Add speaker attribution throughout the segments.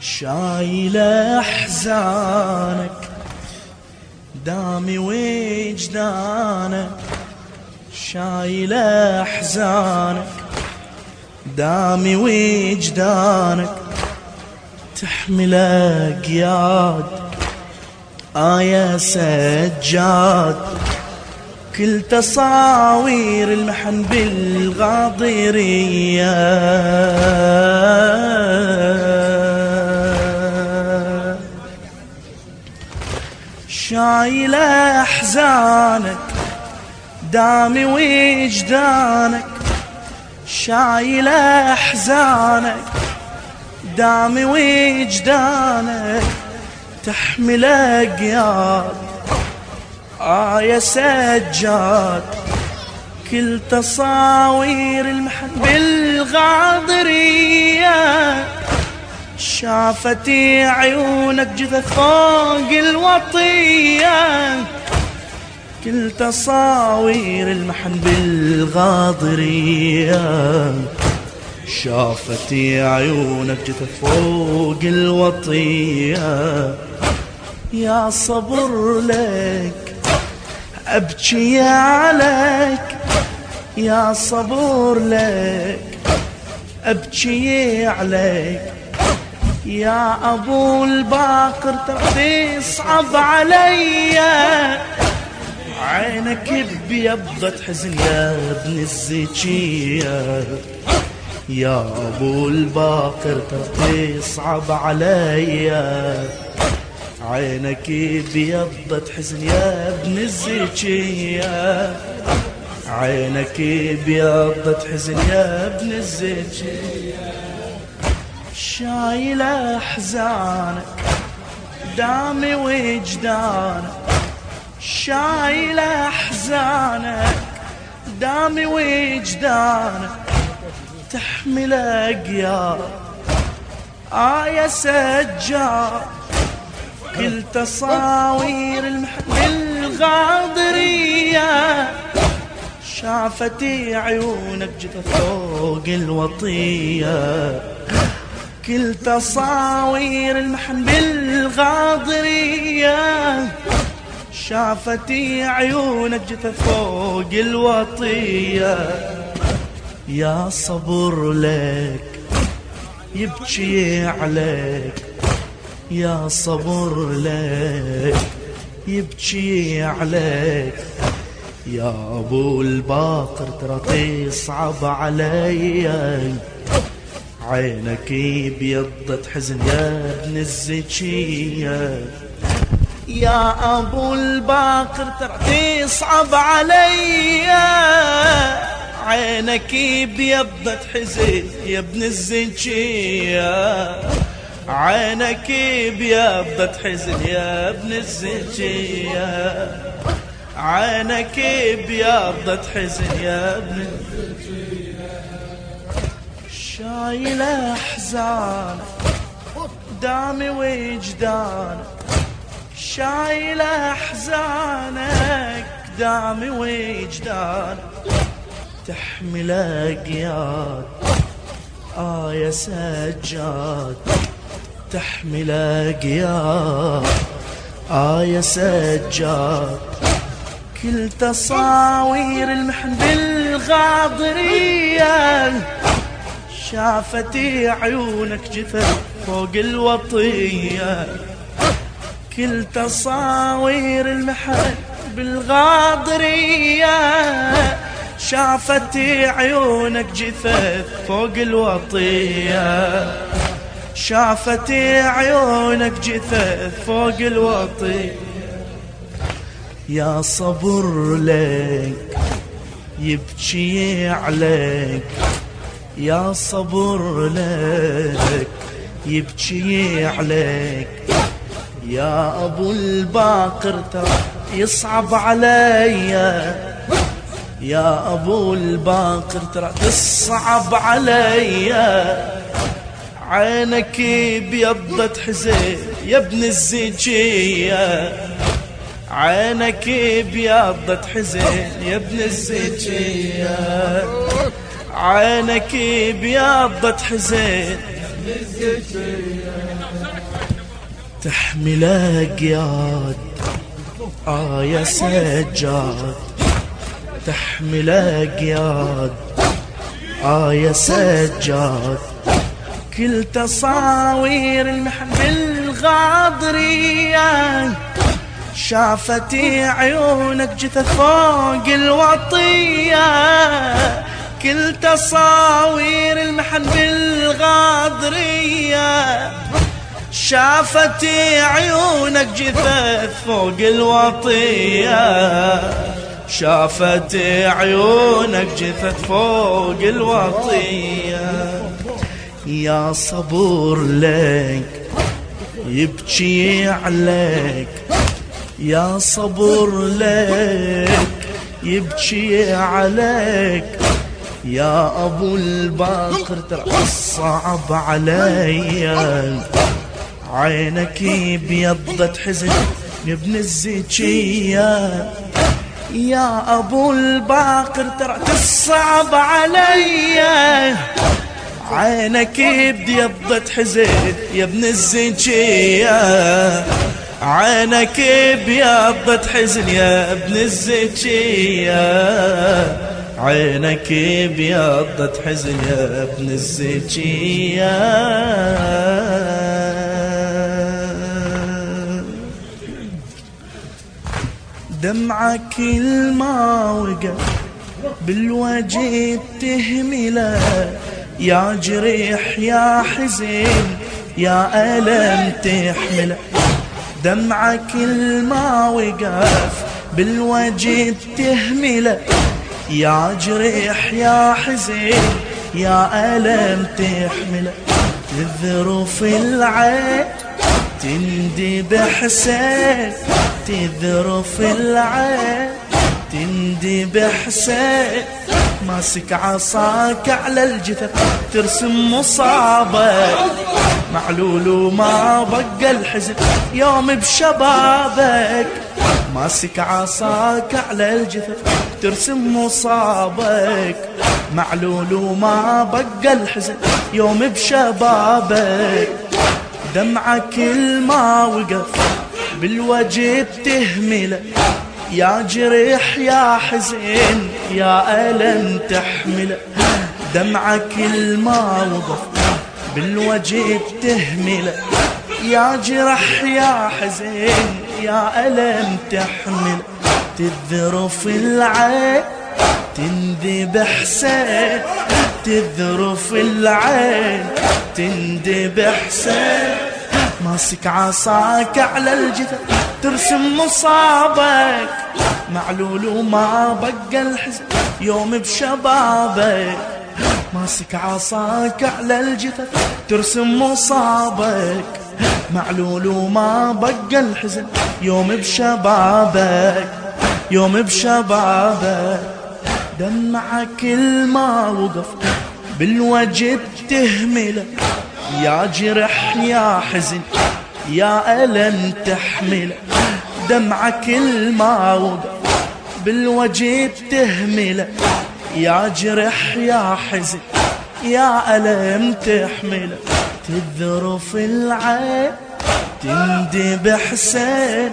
Speaker 1: شايل أحزانك دامي وجدانك، شايل أحزانك دامي وجدانك، تحمل أقياد آية سجاد، كل تصاوير المحن بالغاضرية. شايل أحزانك دامي وجدانك، شايل أحزانك دامي وجدانك، تحمل أقياد آية سجاد، كل تصاوير المحن بالغاضرية. شافتي عيونك جثث فوق الوطية، كل تصاوير المحن بالغاضرية. شافتي عيونك جثث فوق الوطية، يا صبر لك أبكي عليك، يا صبر لك أبكي عليك، يا أبو الباقر ترى صعب علي، عينك بيضة حزن يا ابن الزكية، يا أبو الباقر ترى صعب علي، عينك بيضة حزن يا ابن الزكية، عينك بيضة حزن يا ابن الزكية. شايل أحزانك دامي وجدانك، شايل أحزانك دامي وجدانك، تحمل أقياد آية سجاد، كل تصاوير المحن الغاضرية. شافتي عيونك جثث فوق الوطية، كل تصاوير المحن بالغاضرية. شافتي عيونك جثث فوق الوطية، يا صبر لك يبكي عليك، يا صبر لك يبكي عليك، يا أبو الباقر ترى تصعب علي، عينك بيضة حزن يا ابن الزكية، يا أبو الباقر ترى تصعب علي، عينك بيضة حزن يا ابن الزكية، عينك بيضة حزن يا ابن الزكية، عينك بيضة حزن يا ابن الزكية. شايل أحزانك دامي وجدانك، شايل أحزانك دامي وجدانك، تحمل أقياد آية سجاد، تحمل أقياد آية سجاد، كل تصاوير المحن بالغاضرية. شافتي عيونك جثث فوق الوطية، كل تصاوير المحن بالغاضرية. شافتي عيونك جثث فوق الوطية، شافتي عيونك جثث فوق الوطية، يا صبر لك يبكي عليك، يا صبر لك يبكي عليك، يا أبو الباقر ترى يصعب علي، يا أبو الباقر ترى تصعب علي، عينك بيضة حزن يا ابن الزكية، عينك بيضة حزن يا ابن الزكية، عينك بيضة حزن يا ابن الزكية. تحمل قياد يا سجاد، تحمل قياد يا سجاد. كل تصاوير المحن بالغاضرية شافت عيونك جثث فوق الوطية. كل تصاوير المحن بالغاضرية شافت عيونك جثث فوق الوطية. شافت عيونك جثث فوق الوطية. يا صبور لك يبكي عليك، يا صبور لك يبكي عليك. يا أبو الباقر ترى الصعب علي، عينك بيضت حزن يا ابن الزكية. يا أبو الباقر ترى الصعب علي، عينك بيضت حزن يا ابن الزكية. عينك بيضت حزن يا ابن الزكية. عينك بيضت حزن يا ابن الزكية. دمعك الما وقف بالوجه تهمله، يا جريح يا حزين يا ألم تحمله. دمعك الما وقف بالوجه تهمله، يا جريح يا حزين يا ألم تحمله. تذرف العين تندب حسين، تذرف العين تندب حسين. ماسك عصاك على الجثث ترسم مصابك، معلول وما بقى الحزن يوم بشبابك. ماسك عصاك على الجثث ترسم مصابك، معلول وما بقى الحزن يوم بشبابك. دمعك الما وقف بالوجه بتهمله، يا جريح يا حزين يا ألم تحمله. دمعك الما وقف بالوجه بتهمله، يا جرح يا حزين يا ألم تحمله. تذرف العين تندب حسين، تذرف العين تندب حسين. ماسك عصاك على الجثث ترسم مصابك، معلول وما بقى الحزن يوم بشبابك. ماسك عصاك على الجثث ترسم مصابك، معلول وما بقى الحزن يوم بشبابك، يوم بشبابك. دمعك الما وقف بالوجه تهمله، يا جرح يا حزن يا ألم تحمله. دمعك الما وقف بالوجه تهمله، يا جرح يا حزن يا ألم تحمله. تذرف العين تندب حسين،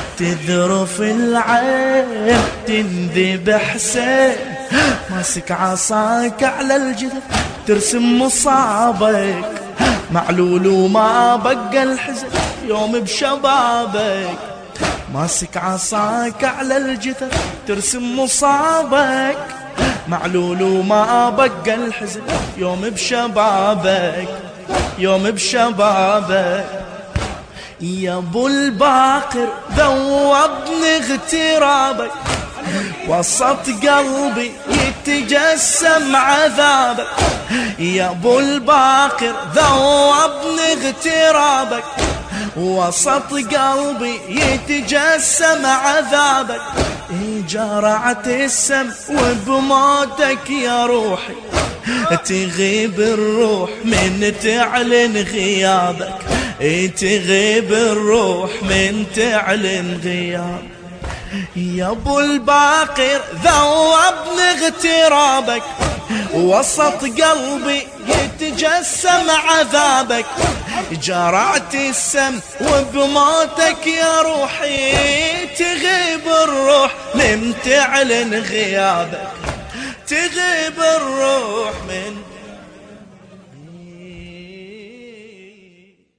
Speaker 1: تذرف العين تندب حسين. ماسك عصاك على الجثث ترسم مصابك، معلول وما بقى الحزن يوم بشبابك. ماسك عصاك على الجثث ترسم مصابك، معلول وما بقى الحزن يوم بشبابك، يوم بشبابك. يا ابو الباقر ذوبني اغترابك، وسط قلبي يتجسم عذابك. يا ابو الباقر ذوبني اغترابك، وسط قلبي يتجسم عذابك. جرعت السم وبموتك يا روحي تغيب الروح من تعلن غيابك، تغيب الروح من تعلن غيابك. يا ابو الباقر ذوبني اغترابك، وسط قلبي يتجسم عذابك. جرعت السم وبموتك يا روحي تغيب الروح من تعلن غيابك، تغيب الروح من